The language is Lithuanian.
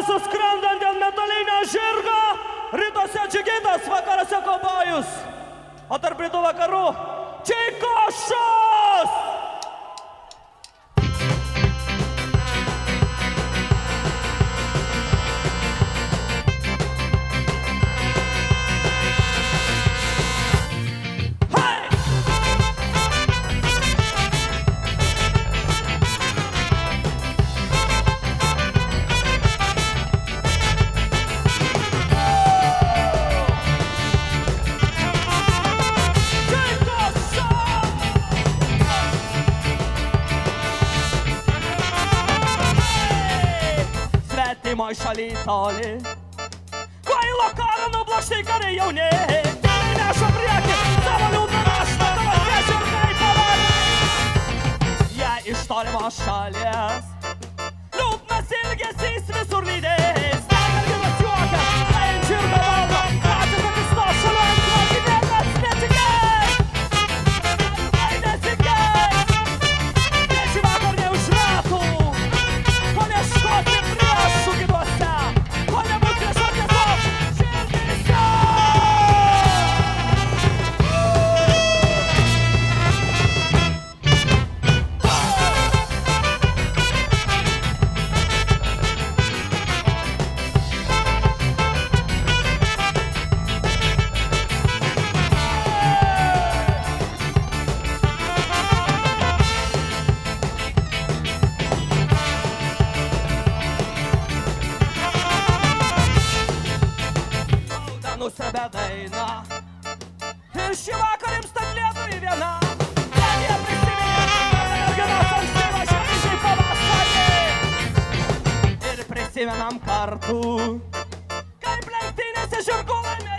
mūsų skrendant ant metalinio žirgo, rytuose džigitas, vakaruose kaubojus, o tarp rytų vakarų Čeikošas! Svetimoj šaly toli, kvailo karo nublošti kariai jauni, keliai neša priekį, savo liūdną naštą, tavo tiesiai pavarė. Jei iš tolimos šalies, liūdnas ilgesys visur lydės, negalginas juokas, ant žirgo valdo, patys akis to šaliu ant kokį niekas netikės. Ai netikės, neži vakar neuž metų, ko neškoti priešų gyvuose, ko nebūtų priešoti savo širdise. Nusrebė daina ir šį vakarą jums tad Lietuvai viena. Ten jie prisiminė merginos ankstyvą šviežiai pavasarį. Ir prisimenam kartu, kaip lenktynėse žirgų laimė.